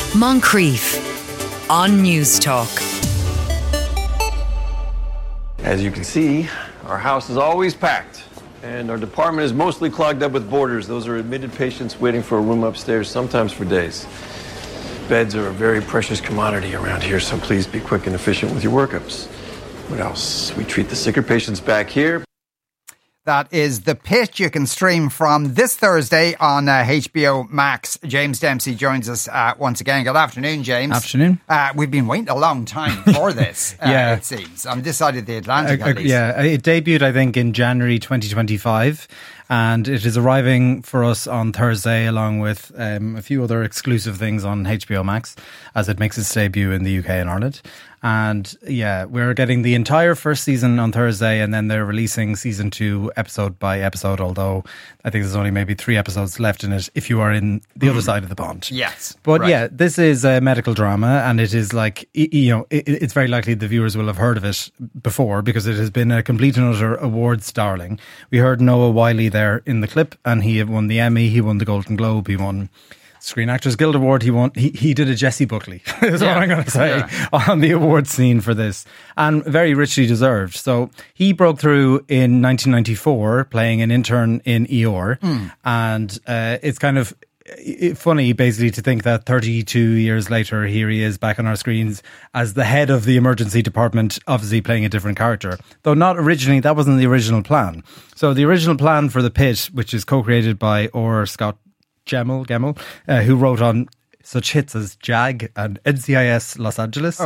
Moncrief on News Talk. As you can see, our house is always packed, and our department is mostly clogged up with boarders. Those are admitted patients waiting for a room upstairs, sometimes for days. Beds are a very precious commodity around here, so please be quick and efficient with your workups. What else? We treat the sicker patients back here. That is The Pit. You can stream from this Thursday on HBO Max. James Dempsey joins us once again. Good afternoon, James. Afternoon. We've been waiting a long time for this, it seems, on this side of the Atlantic at least. Yeah, it debuted, I think, in January 2025. And it is arriving for us on Thursday, along with a few other exclusive things on HBO Max, as it makes its debut in the UK and Ireland. And yeah, we're getting the entire first season on Thursday, and then they're releasing season 2 episode by episode, although I think there's only maybe 3 episodes left in it if you are in the other side of the pond. Yes. But right. yeah, this is a medical drama, and it is like, it's very likely the viewers will have heard of it before, because it has been a complete and utter awards darling. We heard Noah Wyle there in the clip, and he won the Emmy, he won the Golden Globe, he won Screen Actors Guild Award. He did a Jessie Buckley, is what I'm going to say, on the awards scene for this, and very richly deserved. So he broke through in 1994 playing an intern in ER, and it's kind of funny basically to think that 32 years later here he is back on our screens as the head of the emergency department, obviously playing a different character, though not originally. That wasn't the original plan. So the original plan for The Pit, which is co-created by Orr Scott Gemmell, who wrote on such hits as Jag and NCIS Los Angeles.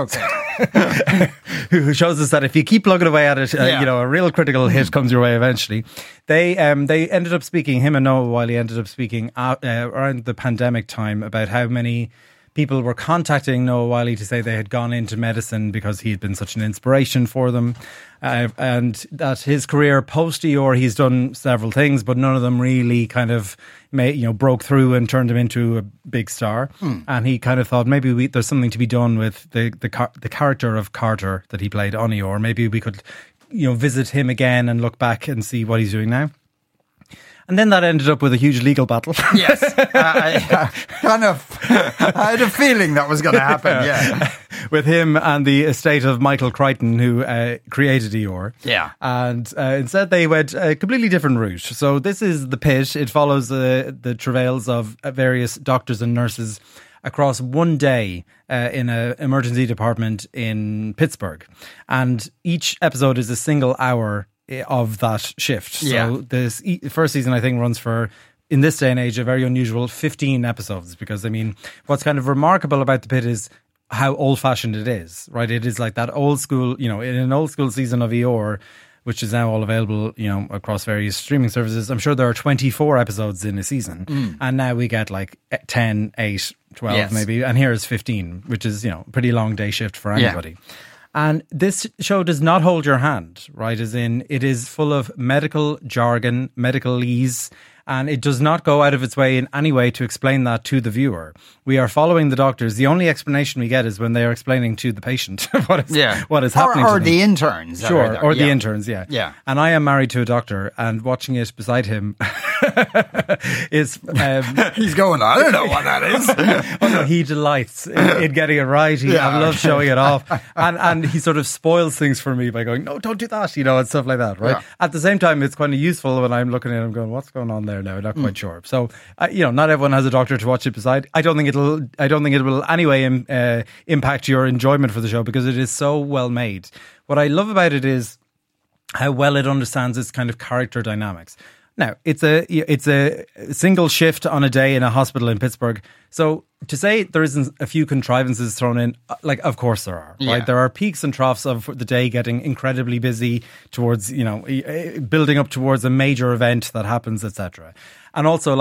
Okay. Who shows us that if you keep plugging away at it, a real critical hit comes your way eventually. They ended up speaking, him and Noah Wyle ended up speaking around the pandemic time about how many people were contacting Noah Wyle to say they had gone into medicine because he had been such an inspiration for them, and that his career post ER, he's done several things, but none of them really kind of broke through and turned him into a big star. And he kind of thought maybe there's something to be done with the character of Carter that he played on ER. Maybe we could visit him again and look back and see what he's doing now. And then that ended up with a huge legal battle. Yes. I had a feeling that was going to happen, yeah. With him and the estate of Michael Crichton, who created ER. Yeah. And instead they went a completely different route. So this is The Pit. It follows the travails of various doctors and nurses across one day in an emergency department in Pittsburgh. And each episode is a single hour of that shift. So this first season, I think, runs for, in this day and age, a very unusual 15 episodes, because I mean, what's kind of remarkable about The Pit is how old-fashioned it is, right? It is like that old school, in an old school season of ER, which is now all available, across various streaming services. I'm sure there are 24 episodes in a season, and now we get like 10, 8, 12 maybe, and here is 15, which is, a pretty long day shift for anybody. Yeah. And this show does not hold your hand, right? As in, it is full of medical jargon, medicalese, and it does not go out of its way in any way to explain that to the viewer. We are following the doctors. The only explanation we get is when they are explaining to the patient what is happening or to them. the interns. Sure, or the interns, yeah. Yeah. And I am married to a doctor, and watching it beside him is... he's going, I don't know what that is. Oh no, he delights in getting it right. I love showing it off. And he sort of spoils things for me by going, no, don't do that, and stuff like that, right? Yeah. At the same time, it's kind of useful when I'm looking at him going, what's going on there now? I'm not quite sure. So, not everyone has a doctor to watch it beside. I don't think it will anyway impact your enjoyment for the show, because it is so well made. What I love about it is how well it understands its kind of character dynamics. Now, it's a single shift on a day in a hospital in Pittsburgh. So to say there isn't a few contrivances thrown in, of course there are, right? There are peaks and troughs of the day getting incredibly busy towards, building up towards a major event that happens, etc. And also,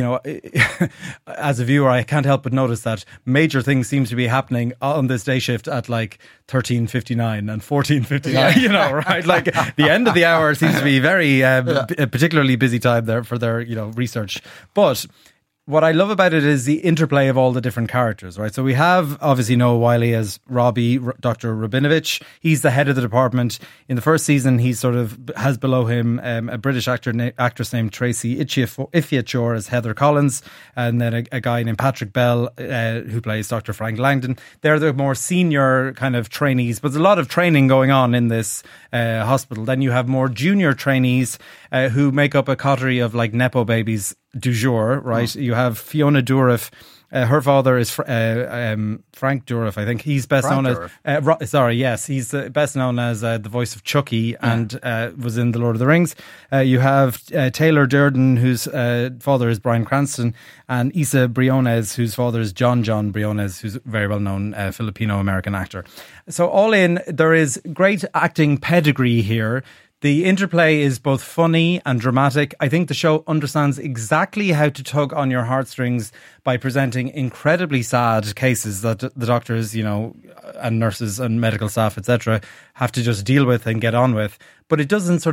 as a viewer, I can't help but notice that major things seem to be happening on this day shift at 13:59 and 14:59, right? Like the end of the hour seems to be very, particularly busy time there for their, research. But what I love about it is the interplay of all the different characters, right? So we have obviously Noah Wiley as Robbie, Dr. Rabinovich. He's the head of the department. In the first season, he sort of has below him a British actress named Tracy Ifeachor as Heather Collins, and then a guy named Patrick Bell who plays Dr. Frank Langdon. They're the more senior kind of trainees, but there's a lot of training going on in this hospital. Then you have more junior trainees who make up a coterie of like Nepo babies du jour, right? You have Fiona Dourif. Her father is Frank Dourif, I think. He's best known as... he's best known as the voice of Chucky and was in The Lord of the Rings. You have Taylor Durden, whose father is Bryan Cranston, and Isa Briones, whose father is John Briones, who's a very well-known Filipino-American actor. So all in, there is great acting pedigree here. The interplay is both funny and dramatic. I think the show understands exactly how to tug on your heartstrings by presenting incredibly sad cases that the doctors, and nurses and medical staff, etc., have to just deal with and get on with. But it doesn't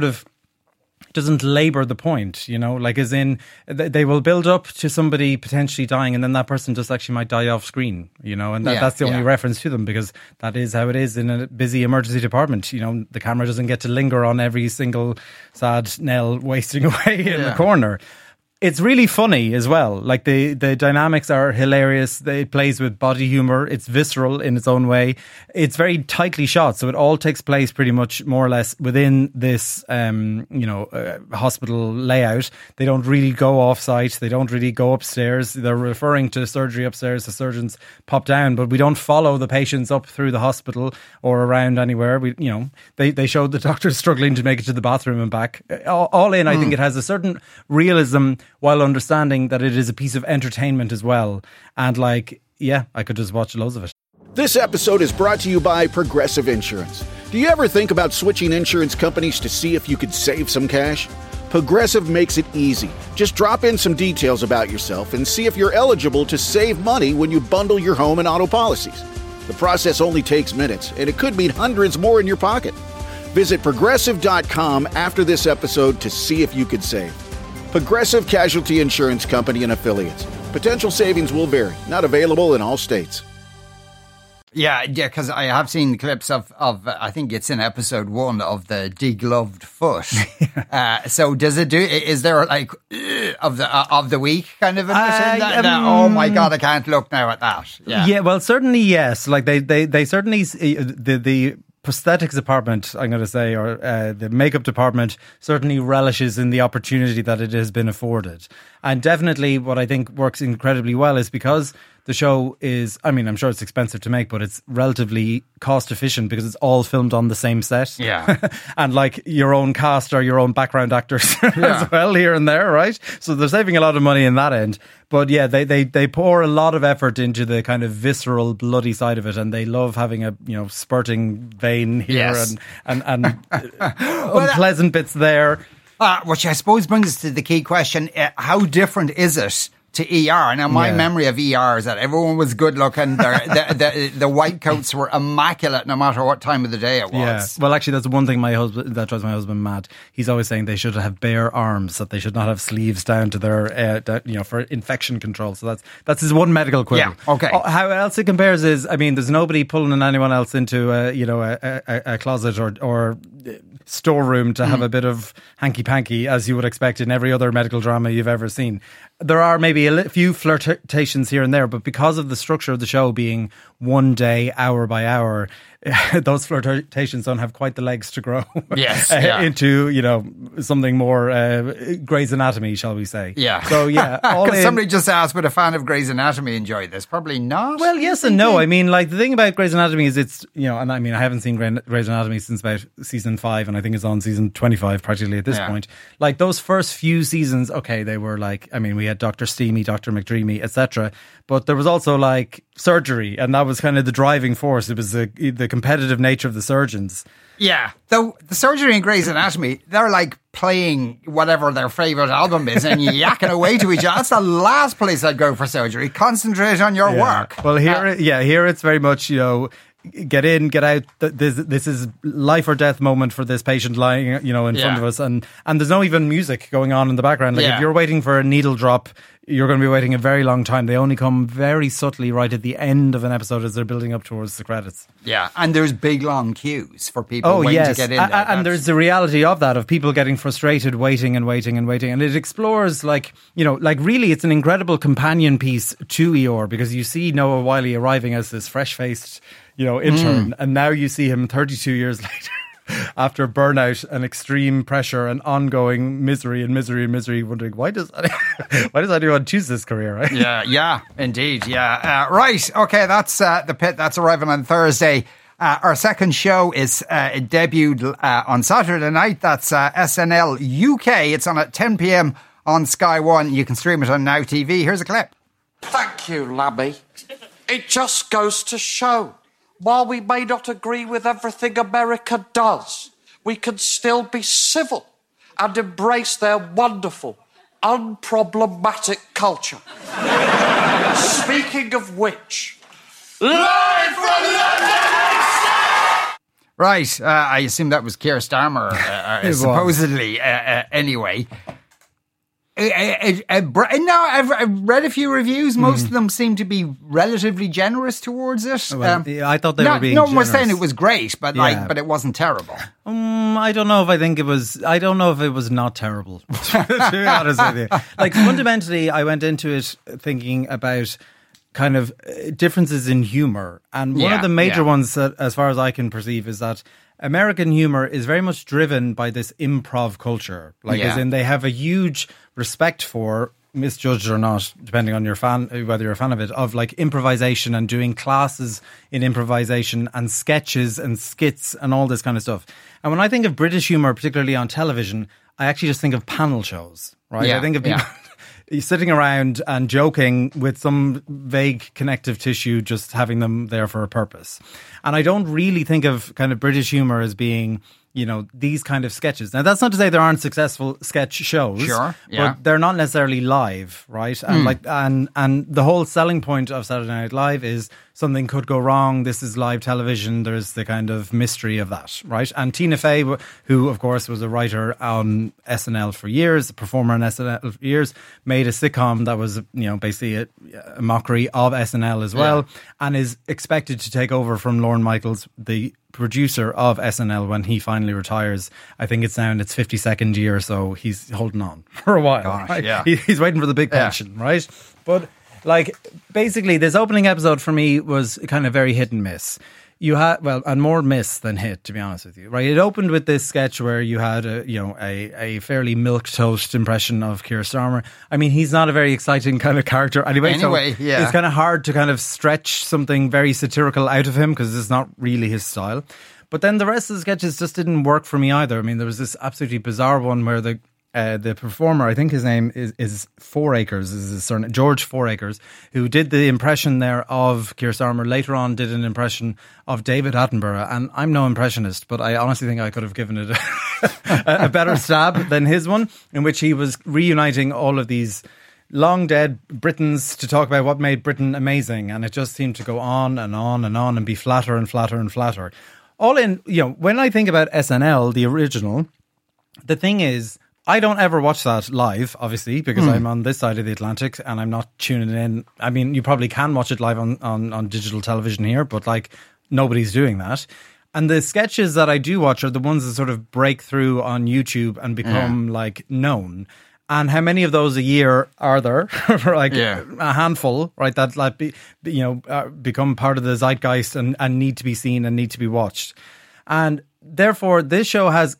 labour the point, like as in they will build up to somebody potentially dying and then that person just actually might die off screen, and that's the only reference to them, because that is how it is in a busy emergency department. The camera doesn't get to linger on every single sad Nell wasting away in the corner. It's really funny as well. Like the dynamics are hilarious. It plays with body humor. It's visceral in its own way. It's very tightly shot, so it all takes place pretty much more or less within this, hospital layout. They don't really go off site. They don't really go upstairs. They're referring to surgery upstairs. The surgeons pop down, but we don't follow the patients up through the hospital or around anywhere. They showed the doctors struggling to make it to the bathroom and back. All in, I think it has a certain realism, while understanding that it is a piece of entertainment as well. And I could just watch loads of it. This episode is brought to you by Progressive Insurance. Do you ever think about switching insurance companies to see if you could save some cash? Progressive makes it easy. Just drop in some details about yourself and see if you're eligible to save money when you bundle your home and auto policies. The process only takes minutes, and it could mean hundreds more in your pocket. Visit Progressive.com after this episode to see if you could save. Progressive Casualty Insurance Company and Affiliates. Potential savings will vary. Not available in all states. Yeah, because I have seen clips of I think it's in episode 1 of the degloved foot. So does it do? Is there of the week kind of? Oh my God, I can't look now at that. Yeah, well, certainly yes. Like they certainly the prosthetics department, I'm going to say, or the makeup department certainly relishes in the opportunity that it has been afforded. And definitely what I think works incredibly well is because the show is, I'm sure it's expensive to make, but it's relatively cost efficient because it's all filmed on the same set. Yeah. And your own cast or your own background actors as well here and there, right? So they're saving a lot of money in that end. But yeah, they pour a lot of effort into the kind of visceral, bloody side of it, and they love having a spurting vein here and unpleasant bits there. Which I suppose brings us to the key question: how different is it to ER? Now, my memory of ER is that everyone was good looking. The white coats were immaculate, no matter what time of the day it was. Yeah. Well, actually, that's one thing that drives my husband mad. He's always saying they should have bare arms, that they should not have sleeves down to their, for infection control. So that's his one medical quibble. Yeah. Okay. How else it compares is, there's nobody pulling anyone else into a closet or storeroom to have a bit of hanky-panky, as you would expect in every other medical drama you've ever seen. There are maybe a few flirtations here and there, but because of the structure of the show being one day, hour by hour, those flirtations don't have quite the legs to grow into, something more Grey's Anatomy, shall we say. Yeah. So, yeah. Because somebody just asked, would a fan of Grey's Anatomy enjoy this? Probably not. Well, yes and no. The thing about Grey's Anatomy is it's, and I haven't seen Grey's Anatomy since about season 5, and I think it's on season 25 practically at this point. Those first few seasons, okay, they were we had Dr. Steamy, Dr. McDreamy, etc. But there was also surgery, and that was kind of the driving force. It was the competitive nature of the surgeons. Yeah. Though the surgery in Grey's Anatomy, they're playing whatever their favourite album is and yakking away to each other. That's the last place I'd go for surgery. Concentrate on your work. Well, here it's very much, get in, get out. This is life or death moment for this patient lying, in front of us, and there's no even music going on in the background. If you're waiting for a needle drop, you're going to be waiting a very long time. They only come very subtly right at the end of an episode as they're building up towards the credits. Yeah, and there's big long queues for people waiting to get in there. And there's the reality of that, of people getting frustrated, waiting and waiting and waiting. And it explores, like, you know, like really it's an incredible companion piece to Eeyore, because you see Noah Wyle arriving as this fresh-faced, you know, intern, and now you see him 32 years later. After burnout and extreme pressure and ongoing misery, wondering why does anyone choose this career? Right? Yeah, indeed. Yeah, right. Okay, that's The Pit. That's arriving on Thursday. Our second show is it debuted on Saturday night. That's SNL UK. It's on at 10 p.m. on Sky One. You can stream it on Now TV. Here's a clip. Thank you, Labby. It just goes to show, while we may not agree with everything America does, we can still be civil and embrace their wonderful, unproblematic culture. Speaking of which, live from London! Right, I assume that was Keir Starmer, supposedly, anyway. No, I've read a few reviews. Most of them seem to be relatively generous towards it. Well, I thought they were being no one was generous. saying it was great, but but it wasn't terrible. I don't know if it was not terrible, to be honest with you. Like, fundamentally, I went into it thinking about kind of differences in humor. And one of the major ones, that, as far as I can perceive, is that American humor is very much driven by this improv culture. Like, as in, they have a huge respect for, misjudged or not, depending on whether you're a fan of it, of like improvisation and doing classes in improvisation and sketches and skits and all this kind of stuff. And when I think of British humor, particularly on television, I actually just think of panel shows, right? Yeah, I think of people sitting around and joking with some vague connective tissue, just having them there for a purpose. And I don't really think of kind of British humor as being, you know, these kind of sketches. Now, that's not to say there aren't successful sketch shows, but they're not necessarily live, right? And and the whole selling point of Saturday Night Live is something could go wrong. This is live television. There's the kind of mystery of that, right? And Tina Fey, who of course was a writer on SNL for years, a performer on SNL for years, made a sitcom that was, you know, basically a mockery of SNL as well, and is expected to take over from Lorne Michaels, the producer of SNL, when he finally retires. I think it's now in its 52nd year, so he's holding on for a while. Gosh, right? He's waiting for the big pension, right? But like, basically, this opening episode for me was kind of very hit and miss. You had, well, and more miss than hit, to be honest with you, right? It opened with this sketch where you had a fairly milquetoast impression of Keir Starmer. I mean, he's not a very exciting kind of character anyway. It's kind of hard to kind of stretch something very satirical out of him, because it's not really his style. But then the rest of the sketches just didn't work for me either. I mean, there was this absolutely bizarre one where the performer, I think his name is Fouracres, is his surname, George Fouracres, who did the impression there of Keir Starmer, later on did an impression of David Attenborough. And I'm no impressionist, but I honestly think I could have given it a better stab than his one, in which he was reuniting all of these long dead Britons to talk about what made Britain amazing. And it just seemed to go on and on and on and be flatter and flatter and flatter. All in, you know, when I think about SNL, the original, the thing is, I don't ever watch that live, obviously, because I'm on this side of the Atlantic and I'm not tuning in. I mean, you probably can watch it live on digital television here, but like, nobody's doing that. And the sketches that I do watch are the ones that sort of break through on YouTube and become like known. And how many of those a year are there? Like a handful, right? That like become part of the zeitgeist and need to be seen and need to be watched. And therefore, this show has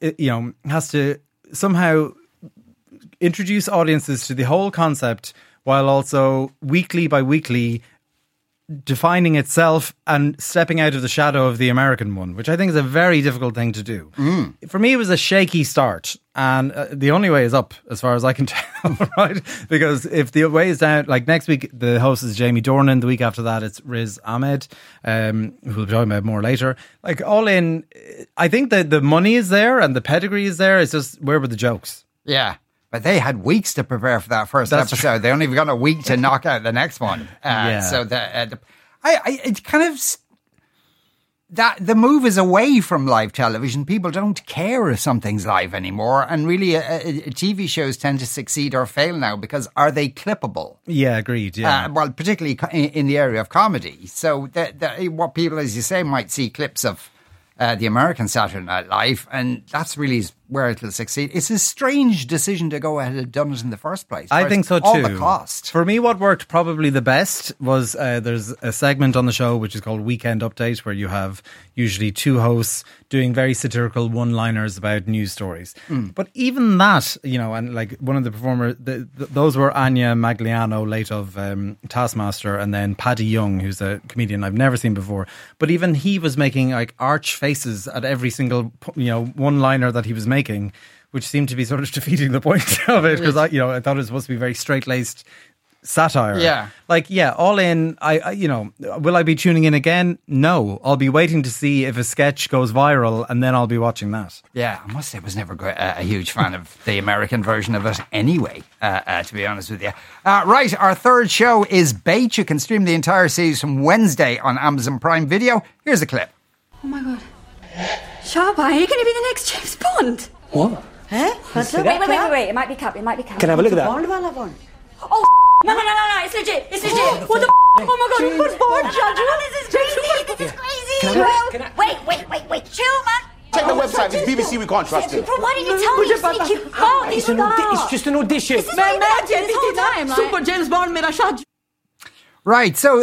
to somehow introduce audiences to the whole concept, while also weekly by weekly defining itself and stepping out of the shadow of the American one, which I think is a very difficult thing to do. For me, it was a shaky start, and the only way is up, as far as I can tell, right? Because if the way is down, like next week, the host is Jamie Dornan. The week after that, it's Riz Ahmed, who we'll be talking about more later. Like, all in, I think that the money is there and the pedigree is there. It's just, where were the jokes? Yeah. But they had weeks to prepare for that first episode. True. They only got a week to knock out the next one. So it kind of, that the move is away from live television. People don't care if something's live anymore. And really, TV shows tend to succeed or fail now because are they clippable? Yeah, agreed. Yeah. Well, particularly in the area of comedy. So what people, as you say, might see clips of the American Saturday Night Live, and that's really where it will succeed. It's a strange decision to go ahead and have done it in the first place. I think so too. All the cost. For me, what worked probably the best was there's a segment on the show which is called Weekend Update, where you have usually two hosts doing very satirical one-liners about news stories. But even that, and like one of the performers, those were Anya Magliano, late of Taskmaster, and then Paddy Young, who's a comedian I've never seen before. But even he was making like arch faces at every single one-liner that he was making, which seemed to be sort of defeating the point of it, because I thought it was supposed to be very straight-laced satire. Yeah. All in, will I be tuning in again? No. I'll be waiting to see if a sketch goes viral, and then I'll be watching that. Yeah, I must say I was never a huge fan of the American version of it anyway, to be honest with you. Right, our third show is Bait. You can stream the entire series from Wednesday on Amazon Prime Video. Here's a clip. Oh my God. Sharp Eye, are you going to be the next James Bond? What? Huh? Wait. It might be Cap. Can I have a look at that? Oh, no. It's legit. What the Oh my God. What's Bond? This is crazy. Wait. Chill, man. Check the website. It's BBC. We can't trust it. Why didn't you tell me? It's just an audition. Super James Bond made a shot. Right, so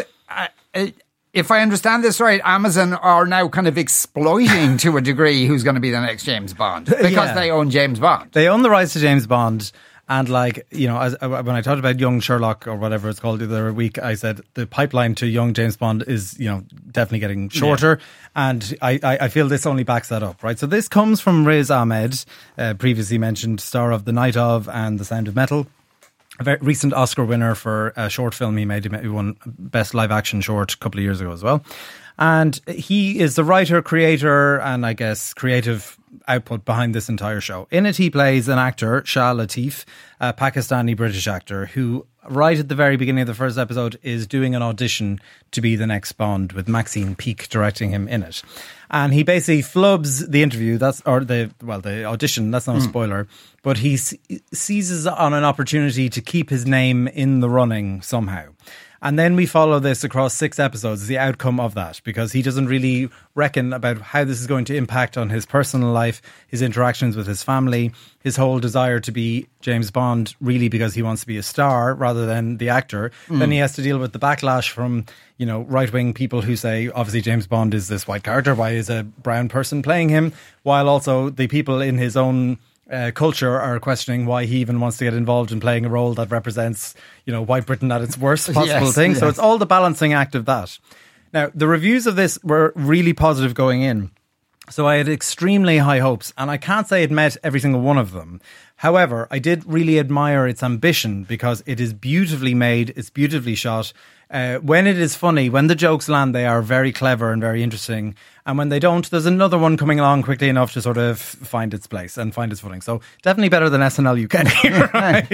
if I understand this right, Amazon are now kind of exploiting to a degree who's going to be the next James Bond because they own James Bond. They own the rights to James Bond. And when I talked about young Sherlock or whatever it's called the other week, I said the pipeline to young James Bond is, definitely getting shorter. Yeah. And I feel this only backs that up, right? So this comes from Riz Ahmed, previously mentioned star of The Night Of and The Sound of Metal. A very recent Oscar winner for a short film he made. He won Best Live Action Short a couple of years ago as well. And he is the writer, creator, and I guess creative output behind this entire show. In it, he plays an actor, Shah Latif, a Pakistani-British actor, who right at the very beginning of the first episode is doing an audition to be the next Bond, with Maxine Peake directing him in it. And he basically flubs the interview, the audition, that's not a spoiler, but he seizes on an opportunity to keep his name in the running somehow. And then we follow this across 6 episodes, the outcome of that, because he doesn't really reckon about how this is going to impact on his personal life, his interactions with his family, his whole desire to be James Bond, really because he wants to be a star rather than the actor. Then he has to deal with the backlash from, right-wing people who say, obviously James Bond is this white character, why is a brown person playing him? While also the people in his own culture are questioning why he even wants to get involved in playing a role that represents, white Britain at its worst possible thing. Yes. So it's all the balancing act of that. Now, the reviews of this were really positive going in. So I had extremely high hopes, and I can't say it met every single one of them. However, I did really admire its ambition because it is beautifully made, it's beautifully shot. When it is funny, when the jokes land, they are very clever and very interesting. And when they don't, there's another one coming along quickly enough to sort of find its place and find its footing. So definitely better than SNL UK,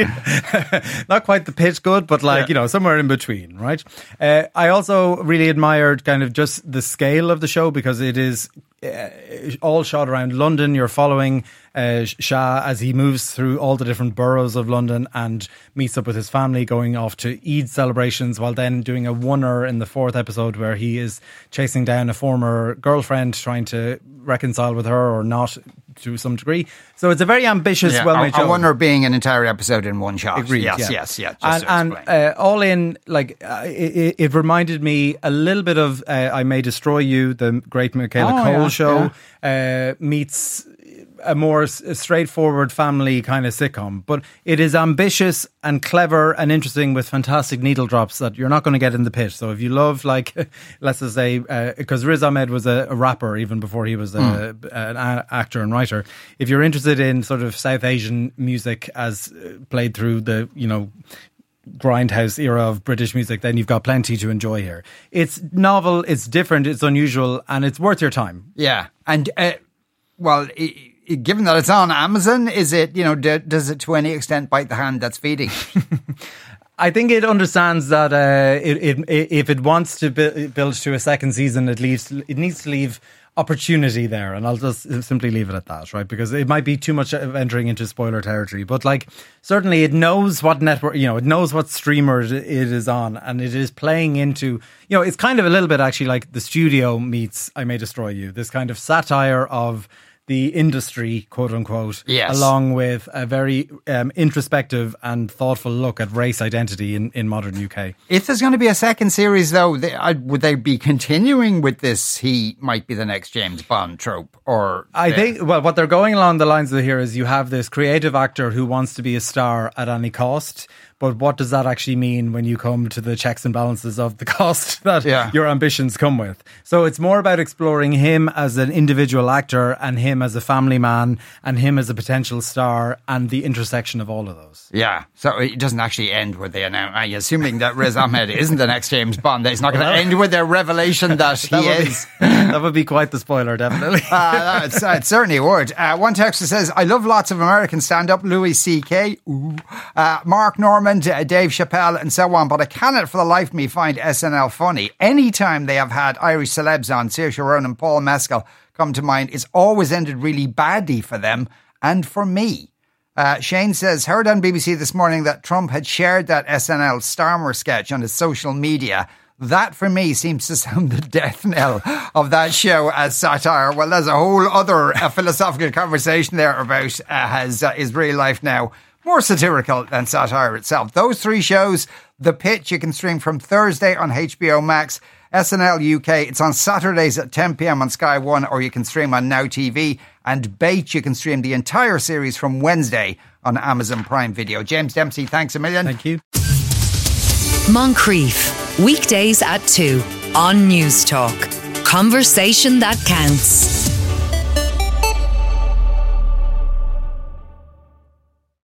right? Not quite the pitch good, but somewhere in between, right? I also really admired kind of just the scale of the show because it is all shot around London. You're following Shah as he moves through all the different boroughs of London and meets up with his family, going off to Eid celebrations, while then doing a oneer in the 4th episode where he is chasing down a former girlfriend, trying to reconcile with her or not to some degree. So it's a very ambitious, well-made show. A oneer being an entire episode in one shot. Agreed, yes. And all in, it reminded me a little bit of I May Destroy You, the great Michaela Cole show, meets a more straightforward family kind of sitcom, but it is ambitious and clever and interesting with fantastic needle drops that you're not going to get in the pit. So if you love, let's just say, because Riz Ahmed was a rapper even before he was an actor and writer, if you're interested in sort of South Asian music as played through the, grindhouse era of British music, then you've got plenty to enjoy here. It's novel, it's different, it's unusual, and it's worth your time. Yeah. And, given that it's on Amazon, is it, does it to any extent bite the hand that's feeding? I think it understands that if it wants to build to a second season, it needs to leave opportunity there, and I'll just simply leave it at that, right? Because it might be too much of entering into spoiler territory, but like certainly it knows what network, it knows what streamer it is on, and it is playing into, it's kind of a little bit actually like The Studio meets I May Destroy You, this kind of satire of the industry, quote unquote, yes, along with a very introspective and thoughtful look at race identity in modern UK. If there's going to be a second series, though, would they be continuing with this? He might be the next James Bond trope, or I think what they're going along the lines of here is you have this creative actor who wants to be a star at any cost. But what does that actually mean when you come to the checks and balances of the cost that your ambitions come with? So it's more about exploring him as an individual actor and him as a family man and him as a potential star and the intersection of all of those. Yeah, so it doesn't actually end where they announce, assuming that Riz Ahmed isn't the next James Bond. It's not going to end with their revelation that he is. That would be quite the spoiler, definitely. It certainly would. One texter says, I love lots of American stand-up, Louis C.K., Mark Norman, Dave Chappelle and so on, but I cannot for the life of me find SNL funny. Anytime they have had Irish celebs on, Saoirse Ronan, Paul Mescal come to mind, it's always ended really badly for them and for me. Shane says, heard on BBC this morning that Trump had shared that SNL Starmer sketch on his social media. That for me seems to sound the death knell of that show as satire. Well, there's a whole other philosophical conversation there about is real life now more satirical than satire itself. Those three shows, The Pitch, you can stream from Thursday on HBO Max. SNL UK, it's on Saturdays at 10 p.m. on Sky One, or you can stream on Now TV. And Bait, you can stream the entire series from Wednesday on Amazon Prime Video. James Dempsey, thanks a million. Thank you. Moncrief, weekdays at 2 on News Talk. Conversation that counts.